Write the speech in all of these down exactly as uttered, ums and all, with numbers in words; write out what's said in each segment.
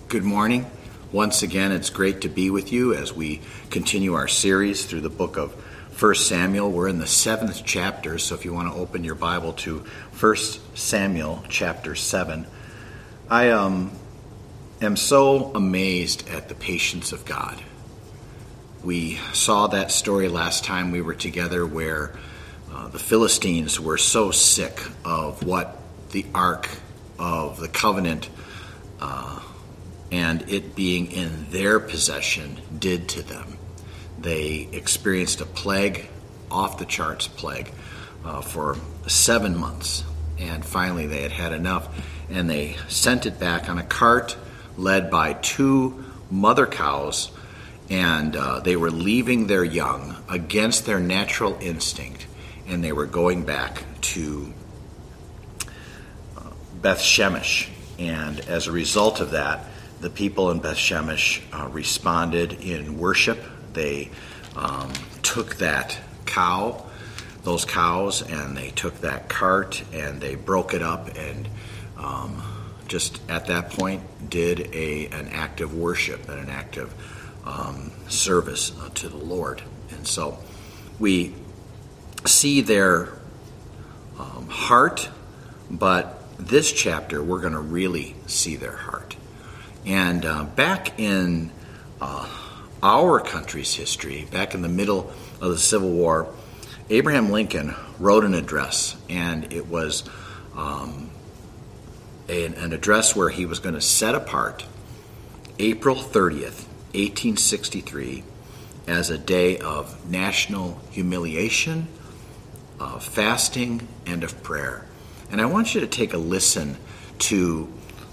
Good morning. Once again, it's great to be with you as we continue our series through the book of First Samuel. We're in the seventh chapter, so if you want to open your Bible to First Samuel chapter seven. I um, am so amazed at the patience of God. We saw that story last time we were together where uh, the Philistines were so sick of what the Ark of the Covenant uh, and it being in their possession did to them. They experienced a plague, off the charts plague, uh, for seven months. And finally they had had enough, and they sent it back on a cart led by two mother cows, and uh, they were leaving their young against their natural instinct, and they were going back to uh, Beth Shemesh. And as a result of that, the people in Beth Shemesh uh, responded in worship. They um, took that cow, those cows, and they took that cart and they broke it up and um, just at that point did a an act of worship and an act of um, service uh, to the Lord. And so we see their um, heart, but this chapter we're going to really see their heart. And uh, back in uh, our country's history, back in the middle of the Civil War, Abraham Lincoln wrote an address, and it was um, an, an address where he was going to set apart April thirtieth, eighteen sixty-three, as a day of national humiliation, of fasting, and of prayer. And I want you to take a listen to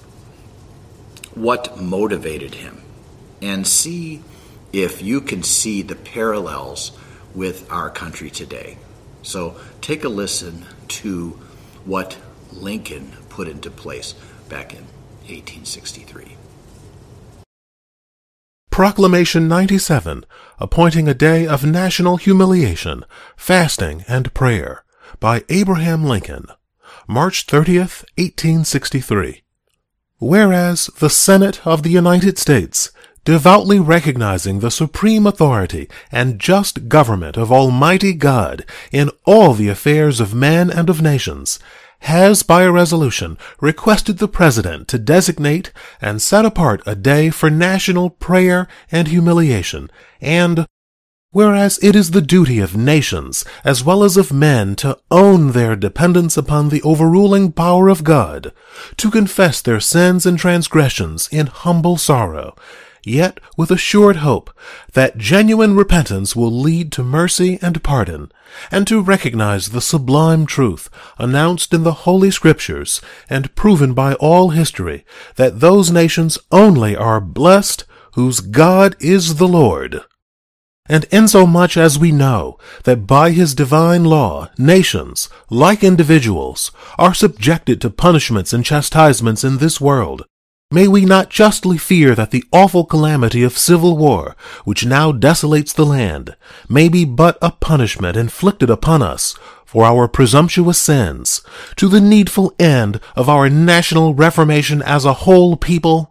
what motivated him and see if you can see the parallels with our country today. So take a listen to what Lincoln put into place back in eighteen sixty-three. Proclamation ninety-seven, appointing a day of national humiliation, fasting, and prayer, by Abraham Lincoln, March thirtieth, eighteen sixty-three. Whereas the Senate of the United States, devoutly recognizing the supreme authority and just government of Almighty God in all the affairs of men and of nations, has by a resolution requested the President to designate and set apart a day for national prayer and humiliation, and whereas it is the duty of nations as well as of men to own their dependence upon the overruling power of God, to confess their sins and transgressions in humble sorrow, yet with assured hope that genuine repentance will lead to mercy and pardon, and to recognize the sublime truth announced in the Holy Scriptures and proven by all history, that those nations only are blessed whose God is the Lord. And insomuch as we know that by his divine law nations, like individuals, are subjected to punishments and chastisements in this world, may we not justly fear that the awful calamity of civil war, which now desolates the land, may be but a punishment inflicted upon us for our presumptuous sins, to the needful end of our national reformation as a whole people?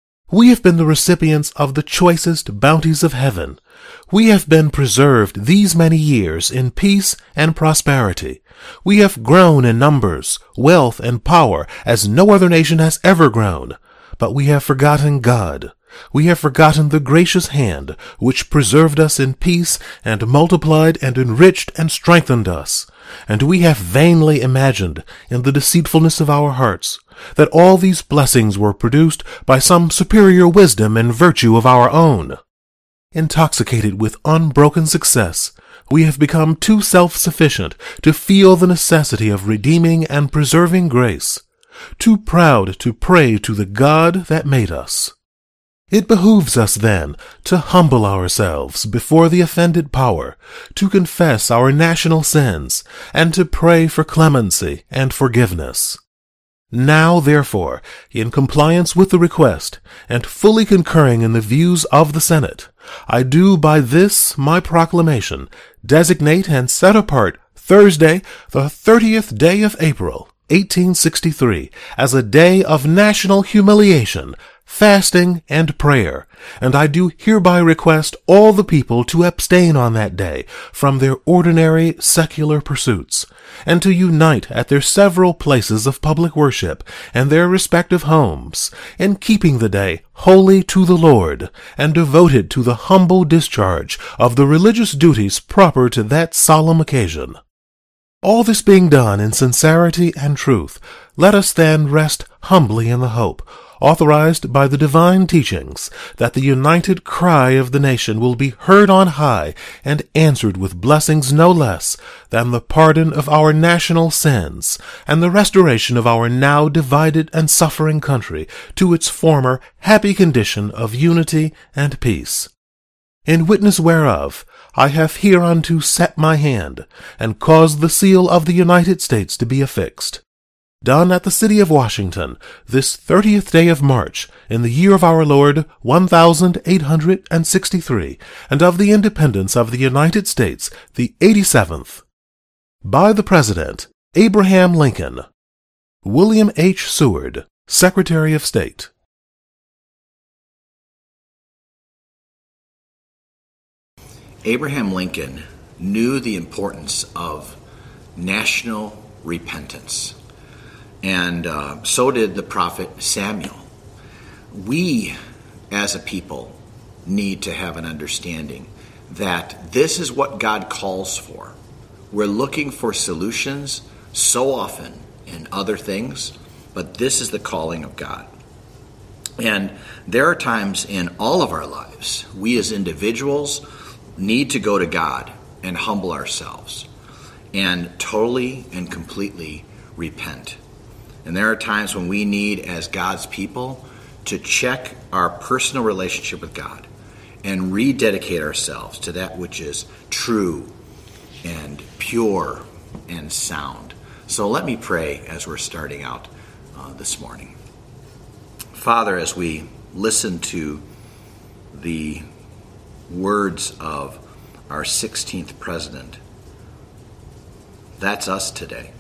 We have been the recipients of the choicest bounties of heaven. We have been preserved these many years in peace and prosperity. We have grown in numbers, wealth, and power as no other nation has ever grown. But we have forgotten God. We have forgotten the gracious hand which preserved us in peace and multiplied and enriched and strengthened us. And we have vainly imagined, in the deceitfulness of our hearts, that all these blessings were produced by some superior wisdom and virtue of our own. Intoxicated with unbroken success, we have become too self-sufficient to feel the necessity of redeeming and preserving grace, too proud to pray to the God that made us. It behooves us, then, to humble ourselves before the offended power, to confess our national sins, and to pray for clemency and forgiveness. Now, therefore, in compliance with the request, and fully concurring in the views of the Senate, I do by this my proclamation designate and set apart Thursday, the thirtieth day of April, eighteen sixty-three, as a day of national humiliation, fasting and prayer, and I do hereby request all the people to abstain on that day from their ordinary secular pursuits, and to unite at their several places of public worship and their respective homes, in keeping the day holy to the Lord, and devoted to the humble discharge of the religious duties proper to that solemn occasion. All this being done in sincerity and truth, let us then rest humbly in the hope, authorized by the divine teachings, that the united cry of the nation will be heard on high and answered with blessings no less than the pardon of our national sins and the restoration of our now divided and suffering country to its former happy condition of unity and peace. In witness whereof, I have hereunto set my hand, and caused the seal of the United States to be affixed. Done at the city of Washington, this thirtieth day of March, in the year of our Lord one thousand eight hundred sixty-three, and of the independence of the United States, the eighty-seventh. By the President, Abraham Lincoln. William H. Seward, Secretary of State. Abraham Lincoln knew the importance of national repentance. And uh, so did the prophet Samuel. We, as a people, need to have an understanding that this is what God calls for. We're looking for solutions so often in other things, but this is the calling of God. And there are times in all of our lives, we as individuals need to go to God and humble ourselves and totally and completely repent. And there are times when we need, as God's people, to check our personal relationship with God and rededicate ourselves to that which is true and pure and sound. So let me pray as we're starting out uh, this morning. Father, as we listen to the words of our sixteenth president, that's us today.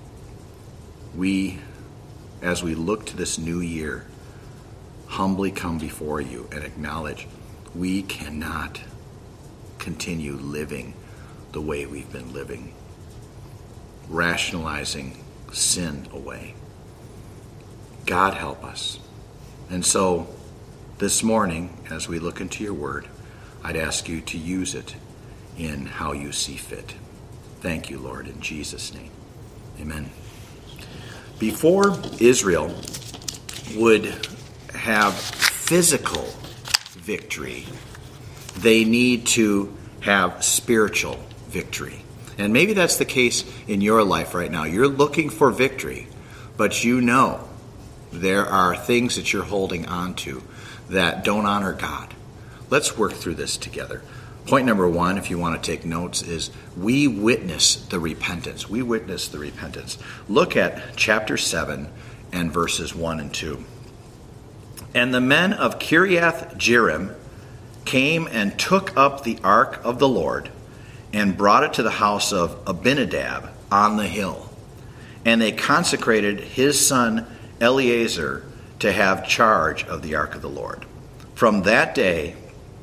We, as we look to this new year, humbly come before you and acknowledge we cannot continue living the way we've been living, rationalizing sin away. God help us. And so this morning, as we look into your word, I'd ask you to use it in how you see fit. Thank you, Lord, in Jesus' name. Amen. Before Israel would have physical victory, they need to have spiritual victory. And maybe that's the case in your life right now. You're looking for victory, but you know there are things that you're holding on to that don't honor God. Let's work through this together. Point number one, if you want to take notes, is we witness the repentance. We witness the repentance. Look at chapter seven and verses one and two. And the men of Kiriath Jearim came and took up the ark of the Lord and brought it to the house of Abinadab on the hill. And they consecrated his son Eleazar to have charge of the ark of the Lord. From that day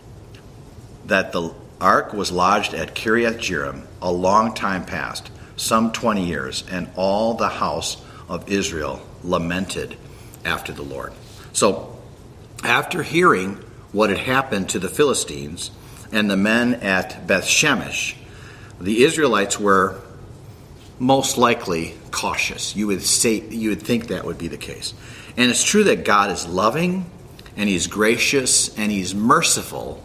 that the ark was lodged at Kiriath Jearim, a long time passed, some twenty years, and all the house of Israel lamented after the Lord. So, after hearing what had happened to the Philistines and the men at Bethshemesh, the Israelites were most likely cautious. You would say, you would think that would be the case. And it's true that God is loving, and he's gracious, and he's merciful,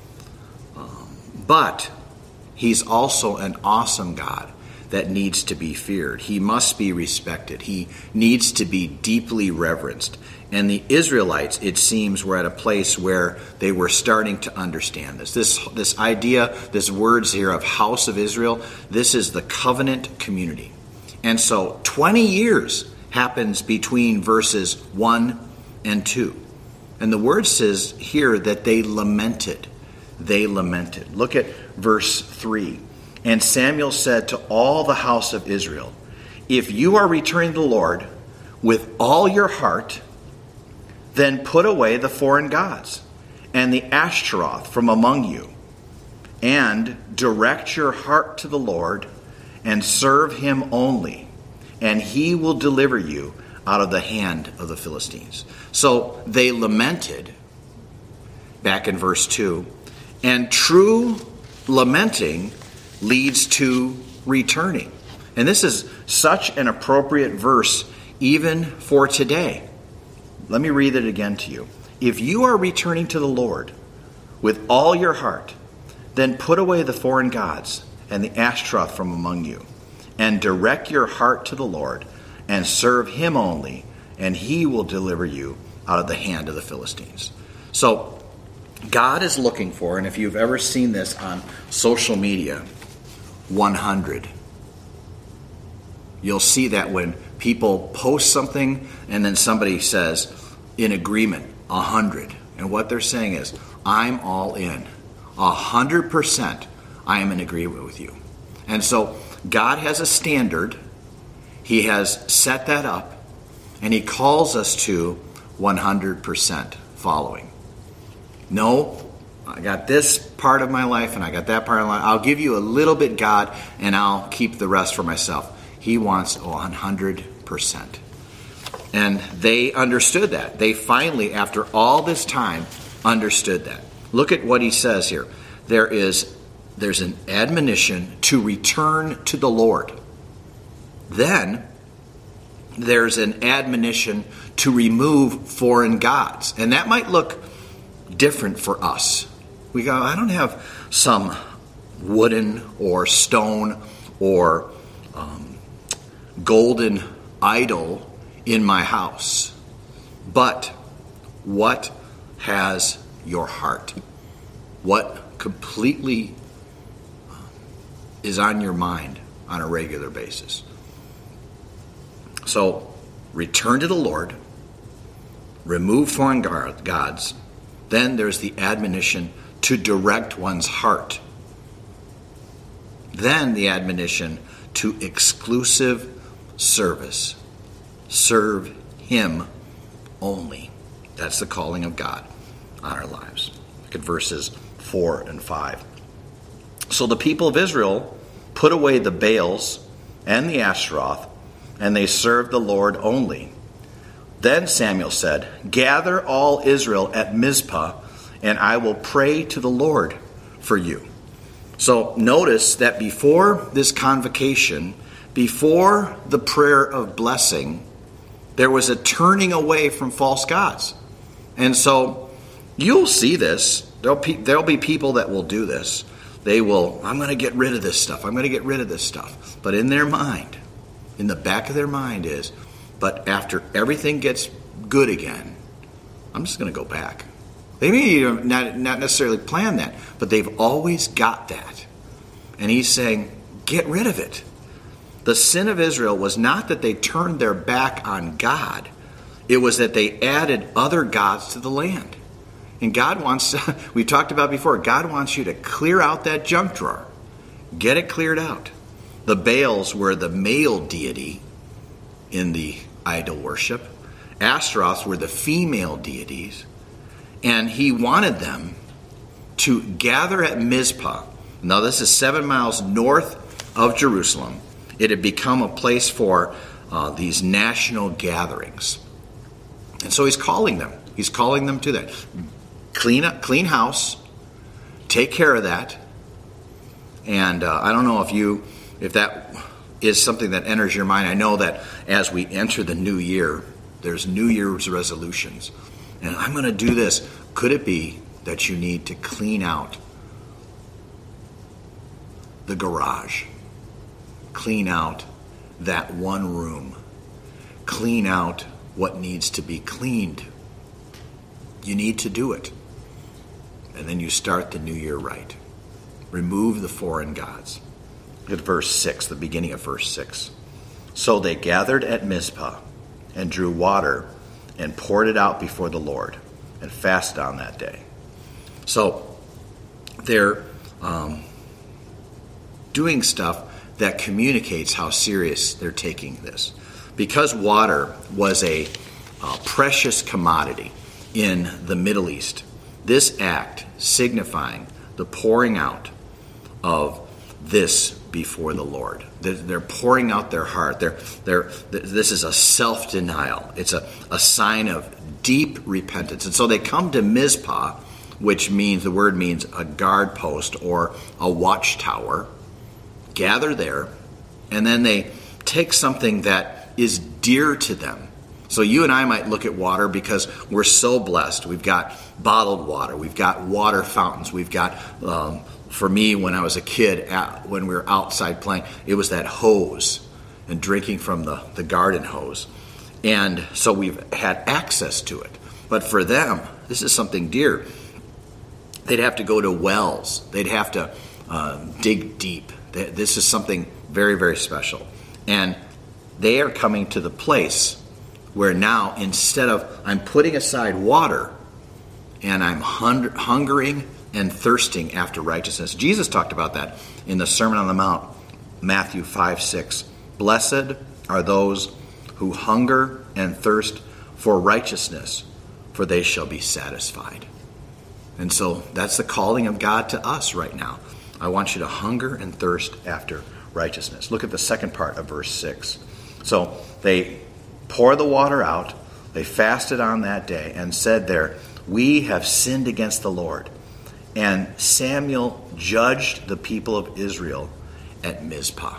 but he's also an awesome God that needs to be feared. He must be respected. He needs to be deeply reverenced. And the Israelites, it seems, were at a place where they were starting to understand this. This, this idea, this words here of house of Israel, this is the covenant community. And so twenty years happens between verses one and two. And the word says here that they lamented. They lamented. Look at verse three. And Samuel said to all the house of Israel, if you are returning to the Lord with all your heart, Then put away the foreign gods and the Ashtaroth from among you, and direct your heart to the Lord, and serve him only, and he will deliver you out of the hand of the Philistines. So they lamented, back in verse two, and true lamenting leads to returning. And this is such an appropriate verse even for today. Let me read it again to you. If you are returning to the Lord with all your heart, then put away the foreign gods and the Ashtaroth from among you, and direct your heart to the Lord, and serve him only, and he will deliver you out of the hand of the Philistines. So God is looking for, and if you've ever seen this on social media, one hundred. You'll see that when people post something and then somebody says, in agreement, one hundred. And what they're saying is, I'm all in. one hundred percent I am in agreement with you. And so God has a standard. He has set that up. And he calls us to one hundred percent following. No, I got this part of my life and I got that part of my life. I'll give you a little bit, God, and I'll keep the rest for myself. He wants one hundred percent. And they understood that. They finally, after all this time, understood that. Look at what he says here. There is there's an admonition to return to the Lord. Then there's an admonition to remove foreign gods. And that might look different for us. We go, I don't have some wooden or stone or um, golden idol in my house. But what has your heart? What completely is on your mind on a regular basis? So, return to the Lord, remove foreign gods. Then there's the admonition to direct one's heart. Then the admonition to exclusive service. Serve him only. That's the calling of God on our lives. Look at verses four and five. So the people of Israel put away the Baals and the Ashtaroth, and they served the Lord only. Then Samuel said, gather all Israel at Mizpah, and I will pray to the Lord for you. So notice that before this convocation, before the prayer of blessing, there was a turning away from false gods. And so you'll see this. There'll be, there'll be people that will do this. They will, I'm going to get rid of this stuff. I'm going to get rid of this stuff. But in their mind, in the back of their mind is, but after everything gets good again, I'm just going to go back. They may not, not necessarily plan that, but they've always got that. And he's saying, get rid of it. The sin of Israel was not that they turned their back on God. It was that they added other gods to the land. And God wants, we talked about before, God wants you to clear out that junk drawer. Get it cleared out. The Baals were the male deity in the idol worship. Ashtaroths were the female deities. And he wanted them to gather at Mizpah. Now this is seven miles north of Jerusalem. It had become a place for uh, these national gatherings. And so he's calling them. He's calling them to that. Clean up, clean house. Take care of that. And uh, I don't know if you, if that is something that enters your mind. I know that as we enter the new year, there's New Year's resolutions. And I'm going to do this. Could it be that you need to clean out the garage? Clean out that one room. Clean out what needs to be cleaned. You need to do it. And then you start the new year right. Remove the foreign gods. Look at verse six, the beginning of verse six. So they gathered at Mizpah and drew water and poured it out before the Lord and fasted on that day. So they're um, doing stuff that communicates how serious they're taking this. Because water was a uh, precious commodity. in the Middle East. This act signifying the pouring out of this before the Lord. They're pouring out their heart. They're, they're, this is a self-denial. It's a, a sign of deep repentance. And so they come to Mizpah, which means, the word means a guard post or a watchtower, gather there, and then they take something that is dear to them. So you and I might look at water because we're so blessed. We've got bottled water. We've got water fountains. We've got, um, for me, when I was a kid, at, when we were outside playing, it was that hose and drinking from the, the garden hose. And so we've had access to it. But for them, this is something dear. They'd have to go to wells. They'd have to uh, dig deep. This is something very, very special. And they are coming to the place where now, instead of I'm putting aside water and I'm hun- hungering and thirsting after righteousness. Jesus talked about that in the Sermon on the Mount, Matthew five six. Blessed are those who hunger and thirst for righteousness, for they shall be satisfied. And so that's the calling of God to us right now. I want you to hunger and thirst after righteousness. Look at the second part of verse six. So they pour the water out. They fasted on that day and said there, we have sinned against the Lord. And Samuel judged the people of Israel at Mizpah.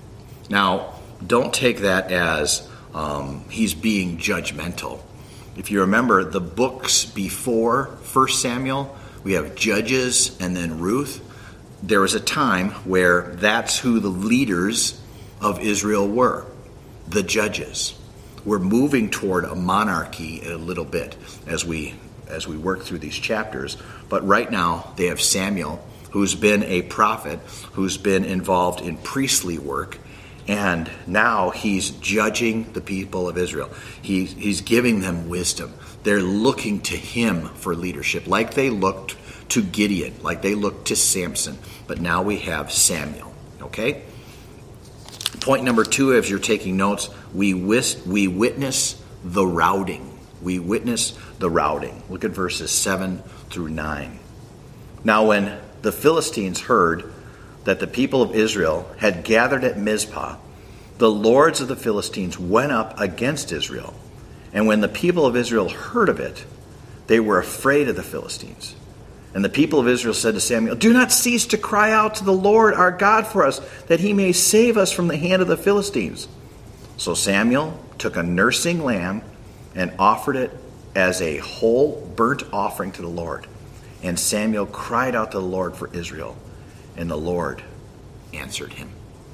Now, don't take that as um, he's being judgmental. If you remember the books before First Samuel, we have Judges and then Ruth. There was a time where that's who the leaders of Israel were, the judges. We're moving toward a monarchy a little bit as we as we work through these chapters. But right now they have Samuel, who's been a prophet, who's been involved in priestly work, and now he's judging the people of Israel. He, he's giving them wisdom. They're looking to him for leadership, like they looked to Gideon, like they looked to Samson. But now we have Samuel, okay? Point number two, as you're taking notes, we, wis- we witness the routing. We witness the routing. Look at verses seven through nine. Now when the Philistines heard that the people of Israel had gathered at Mizpah, the lords of the Philistines went up against Israel. And when the people of Israel heard of it, they were afraid of the Philistines. And the people of Israel said to Samuel, do not cease to cry out to the Lord our God for us, that he may save us from the hand of the Philistines. So Samuel took a nursing lamb and offered it as a whole burnt offering to the Lord. And Samuel cried out to the Lord for Israel, and the Lord answered him.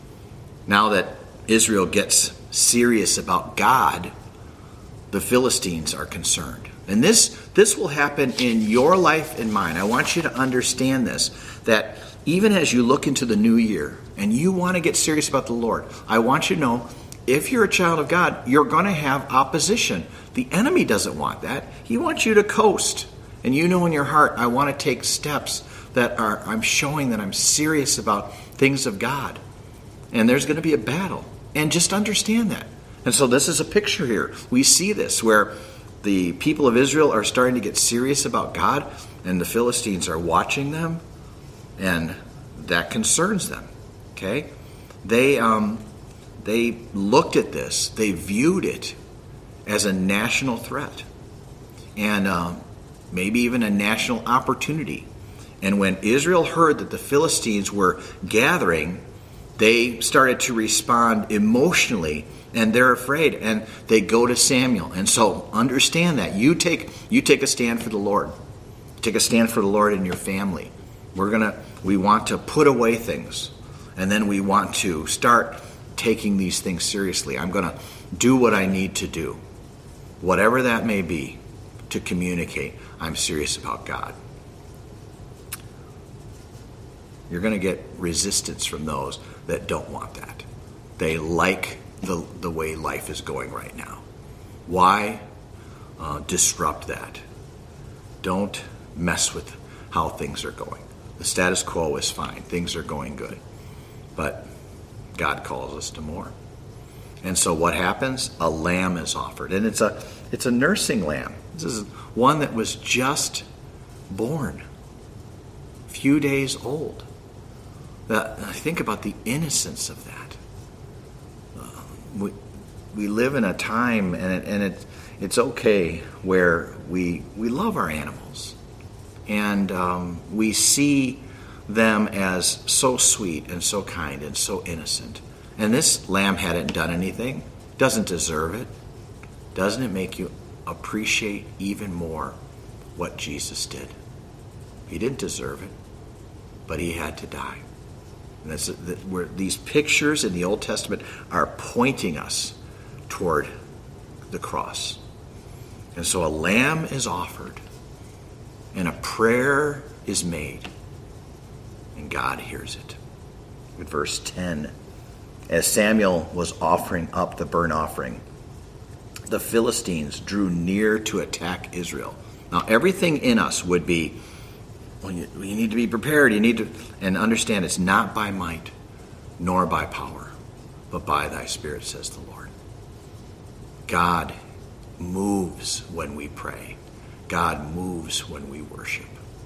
Now that Israel gets serious about God, the Philistines are concerned. And this, this will happen in your life and mine. I want you to understand this, that even as you look into the new year and you want to get serious about the Lord, I want you to know, if you're a child of God, you're going to have opposition. The enemy doesn't want that. He wants you to coast. And you know in your heart, I want to take steps that are, I'm showing that I'm serious about things of God. And there's going to be a battle. And just understand that. And so this is a picture here. We see this where the people of Israel are starting to get serious about God, and the Philistines are watching them, and that concerns them. Okay? They um, they looked at this. They viewed it as a national threat, and um, maybe even a national opportunity. And when Israel heard that the Philistines were gathering, they started to respond emotionally, and they're afraid, and they go to Samuel. And so understand that. You take you take a stand for the Lord. Take a stand for the Lord in your family. We're gonna we want to put away things, and then we want to start taking these things seriously. I'm gonna do what I need to do, whatever that may be, to communicate I'm serious about God. You're going to get resistance from those that don't want that. They like the, the way life is going right now. Why uh, disrupt that? Don't mess with how things are going. The status quo is fine. Things are going good. But God calls us to more. And so what happens? A lamb is offered. And it's a it's a nursing lamb. This is one that was just born, a few days old. That, think about the innocence of that. Uh, we, we live in a time, and it, and it, it's okay, where we we love our animals, and um, we see them as so sweet and so kind and so innocent. And this lamb hadn't done anything, doesn't deserve it. Doesn't it make you appreciate even more what Jesus did? He didn't deserve it, but he had to die. And that's where these pictures in the Old Testament are pointing us toward the cross. And so a lamb is offered, and a prayer is made, and God hears it. With verse ten, as Samuel was offering up the burnt offering, the Philistines drew near to attack Israel. Now, everything in us would be, well, you, you need to be prepared. You need to, and understand it's not by might, nor by power, but by thy Spirit, says the Lord. God moves when we pray. God moves when we worship.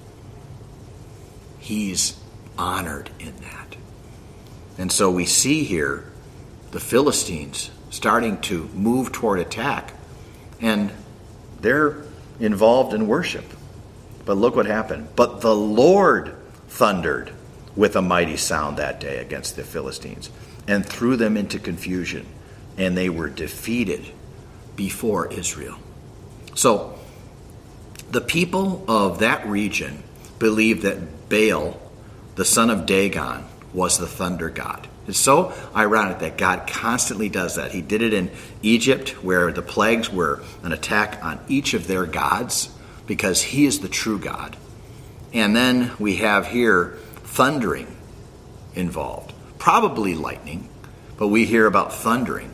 He's honored in that. And so we see here the Philistines starting to move toward attack, and they're involved in worship. But look what happened. But the Lord thundered with a mighty sound that day against the Philistines and threw them into confusion, and they were defeated before Israel. So the people of that region believed that Baal, the son of Dagon, was the thunder god. It's so ironic that God constantly does that. He did it in Egypt, where the plagues were an attack on each of their gods, because he is the true God. And then we have here thundering involved. Probably lightning, but we hear about thundering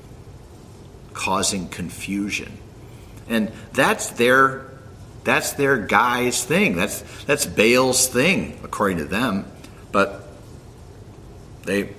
causing confusion. And that's their that's their guy's thing. That's that's Baal's thing, according to them. But they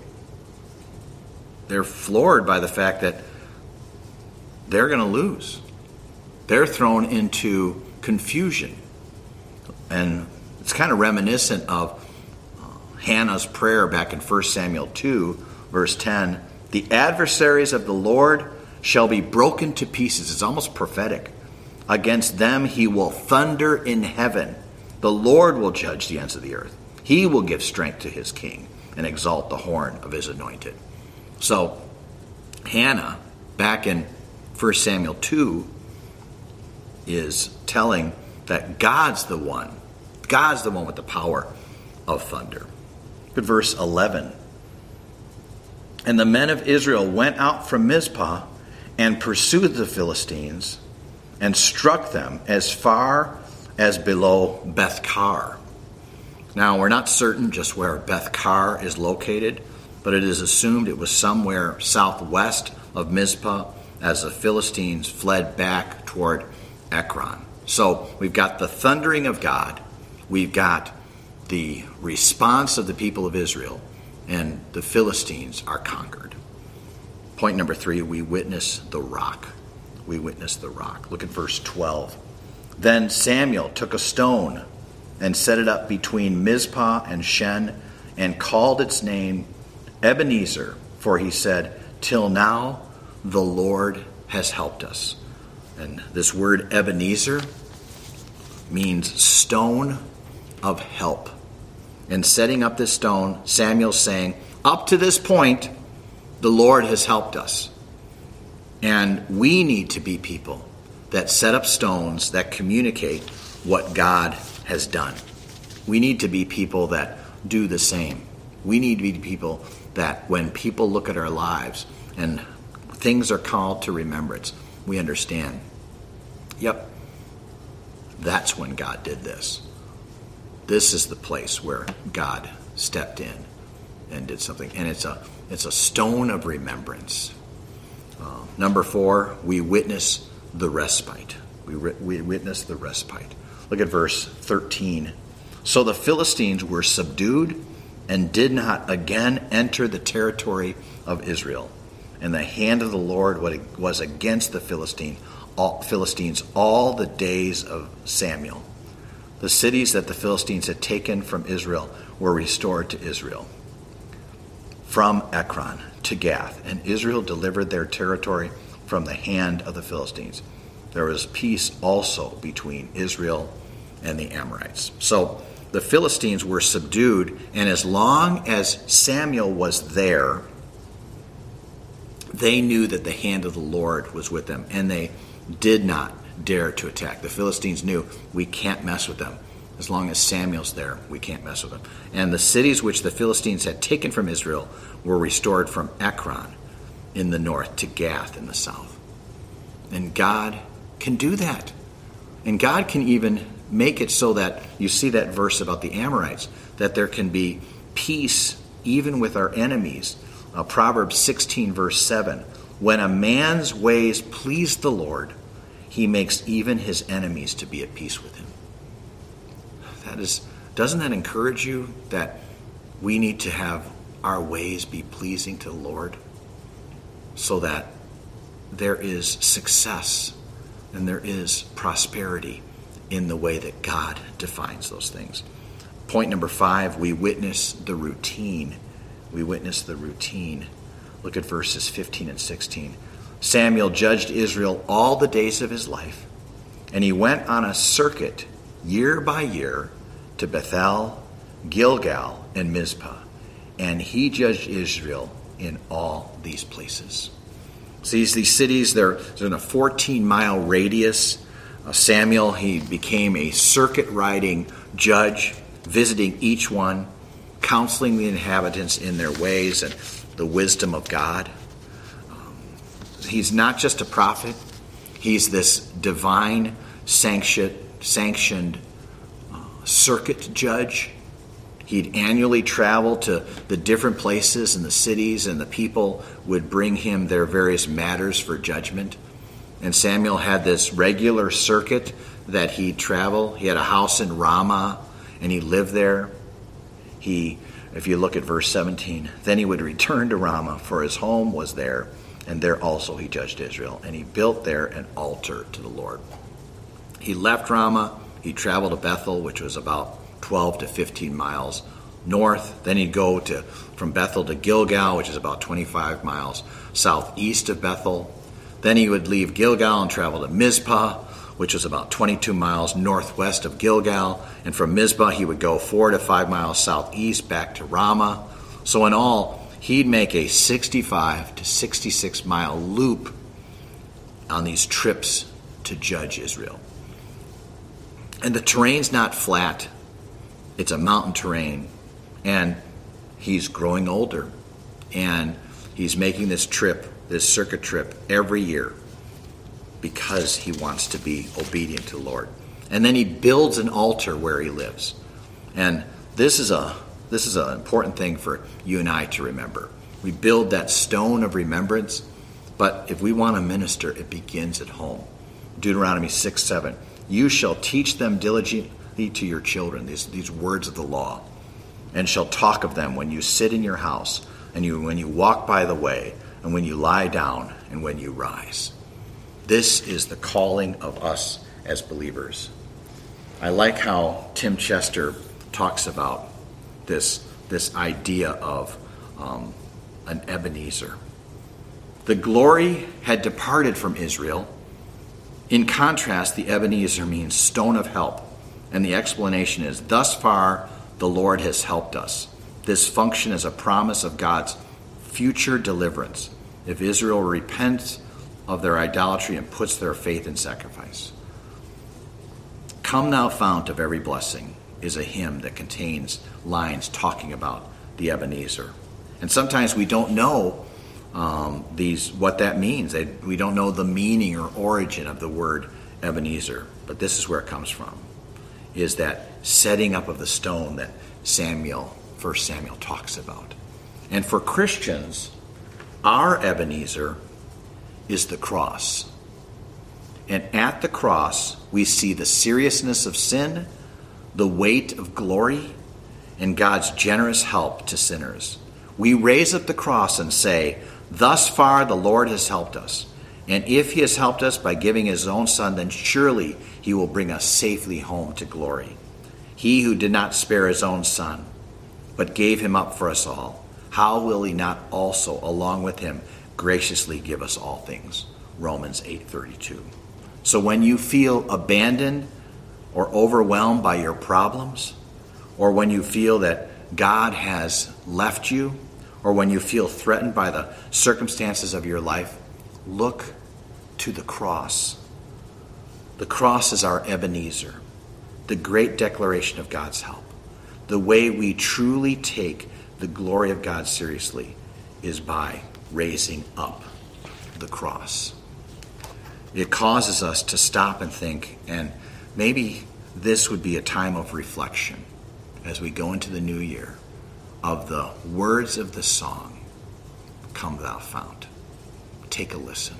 they're floored by the fact that they're going to lose. They're thrown into confusion. And it's kind of reminiscent of uh, Hannah's prayer back in First Samuel two, verse ten. The adversaries of the Lord shall be broken to pieces. It's almost prophetic. Against them he will thunder in heaven. The Lord will judge the ends of the earth. He will give strength to his king and exalt the horn of his anointed. So Hannah, back in First Samuel two, is telling that God's the one. God's the one with the power of thunder. Good verse eleven. And the men of Israel went out from Mizpah and pursued the Philistines and struck them as far as below Beth-kar. Now, we're not certain just where Beth-kar is located, but it is assumed it was somewhere southwest of Mizpah as the Philistines fled back toward Ekron. So we've got the thundering of God, we've got the response of the people of Israel, and the Philistines are conquered. Point number three, we witness the rock. We witness the rock. Look at verse twelve. Then Samuel took a stone and set it up between Mizpah and Shen and called its name Ebenezer, for he said, till now the Lord has helped us. And this word Ebenezer means stone of help. And setting up this stone, Samuel's saying, up to this point, the Lord has helped us. And we need to be people that set up stones that communicate what God has done. We need to be people that do the same. We need to be people that when people look at our lives and things are called to remembrance, we understand, yep, that's when God did this. This is the place where God stepped in and did something. And it's a it's a stone of remembrance. Uh, number four, we witness the respite. We, re- we witness the respite. Look at verse thirteen. So the Philistines were subdued and did not again enter the territory of Israel. And the hand of the Lord was against the Philistine all, Philistines all the days of Samuel. The cities that the Philistines had taken from Israel were restored to Israel, from Ekron to Gath, and Israel delivered their territory from the hand of the Philistines. There was peace also between Israel and the Amorites. So the Philistines were subdued, and as long as Samuel was there, they knew that the hand of the Lord was with them, and they did not dare to attack. The Philistines knew, we can't mess with them. As long as Samuel's there, we can't mess with them. And the cities which the Philistines had taken from Israel were restored from Ekron in the north to Gath in the south. And God can do that. And God can even make it so that, you see that verse about the Amorites, that there can be peace even with our enemies. Uh, Proverbs sixteen verse seven, when a man's ways please the Lord, he makes even his enemies to be at peace with him. That is, doesn't that encourage you that we need to have our ways be pleasing to the Lord so that there is success and there is prosperity in the way that God defines those things? Point number five, we witness the routine. We witness the routine. Look at verses fifteen and sixteen. Samuel judged Israel all the days of his life, and he went on a circuit year by year to Bethel, Gilgal, and Mizpah, and he judged Israel in all these places. See, these cities, they're, they're in a fourteen-mile radius. Uh, Samuel, he became a circuit-riding judge, visiting each one, counseling the inhabitants in their ways and the wisdom of God. Um, he's not just a prophet. He's this divine sanctioned, sanctioned uh, circuit judge. He'd annually travel to the different places and the cities, and the people would bring him their various matters for judgment. And Samuel had this regular circuit that he'd travel. He had a house in Ramah, and he lived there. He, if you look at verse seventeen, then he would return to Ramah, for his home was there, and there also he judged Israel. And he built there an altar to the Lord. He left Ramah. He traveled to Bethel, which was about twelve to fifteen miles north. Then he'd go to from Bethel to Gilgal, which is about twenty-five miles southeast of Bethel. Then he would leave Gilgal and travel to Mizpah, which was about twenty-two miles northwest of Gilgal. And from Mizpah, he would go four to five miles southeast back to Ramah. So in all, he'd make a sixty-five to sixty-six mile loop on these trips to judge Israel. And the terrain's not flat. It's a mountain terrain. And he's growing older. And he's making this trip, this circuit trip, every year because he wants to be obedient to the Lord. And then he builds an altar where he lives. And this is a this is an important thing for you and I to remember. We build that stone of remembrance, but if we want to minister, it begins at home. Deuteronomy six seven. You shall teach them diligently to your children, these, these words of the law, and shall talk of them when you sit in your house, and you when you walk by the way, and when you lie down, and when you rise. This is the calling of us as believers. I like how Tim Chester talks about this, this idea of um, an Ebenezer. The glory had departed from Israel. In contrast, the Ebenezer means stone of help. And the explanation is, thus far the Lord has helped us. This function is a promise of God's future deliverance if Israel repents of their idolatry and puts their faith in sacrifice. Come Thou Fount of Every Blessing is a hymn that contains lines talking about the Ebenezer. And sometimes we don't know um, these what that means. They, we don't know the meaning or origin of the word Ebenezer. But this is where it comes from, is that setting up of the stone that Samuel, First Samuel talks about. And for Christians, our Ebenezer is the cross. And at the cross, we see the seriousness of sin, the weight of glory, and God's generous help to sinners. We raise up the cross and say, thus far the Lord has helped us, And if he has helped us by giving his own Son, then surely he will bring us safely home to glory. He who did not spare his own Son, but gave him up for us all, how will he not also, along with him, graciously give us all things? Romans eight thirty-two. So when you feel abandoned or overwhelmed by your problems, or when you feel that God has left you, or when you feel threatened by the circumstances of your life, look to the cross. The cross is our Ebenezer, the great declaration of God's help. The way we truly take the glory of God seriously is by raising up the cross. It causes us to stop and think, and maybe this would be a time of reflection as we go into the new year, of the words of the song, Come Thou Fount. Take a listen.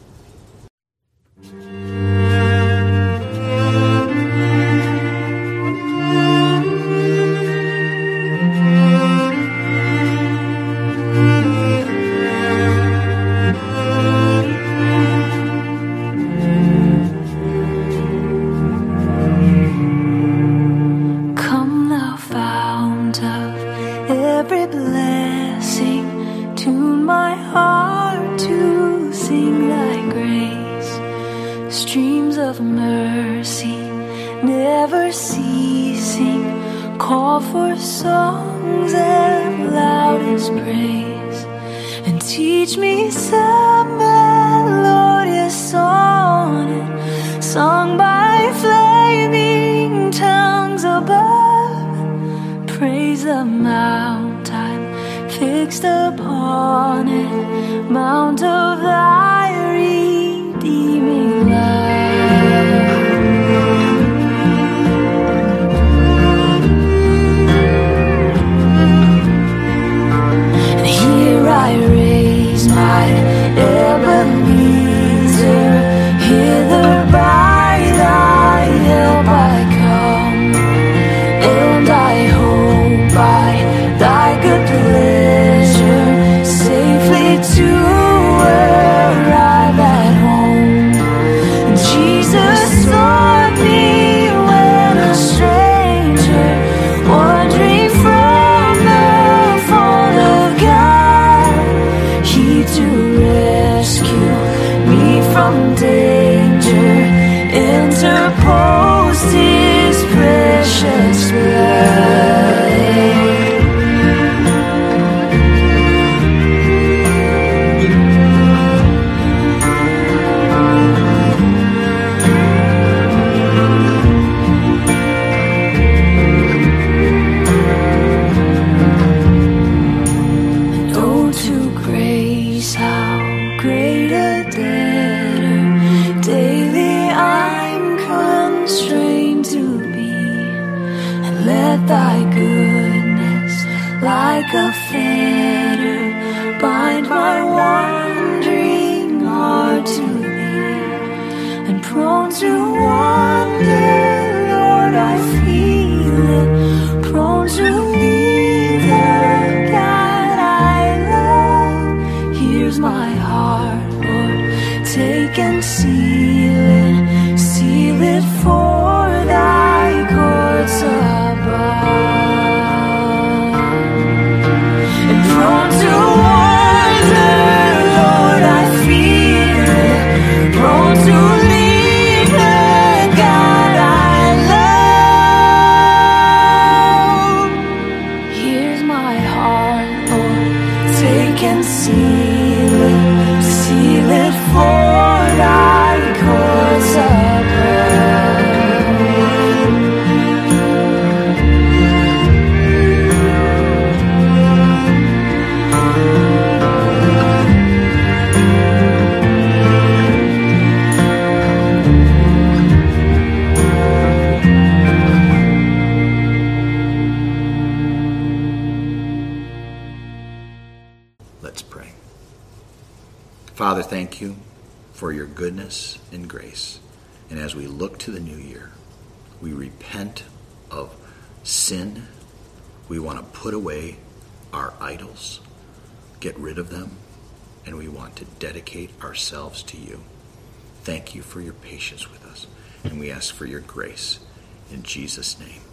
Father, thank you for your goodness and grace. And as we look to the new year, we repent of sin. We want to put away our idols, get rid of them, and we want to dedicate ourselves to you. Thank you for your patience with us, and we ask for your grace. In Jesus' name.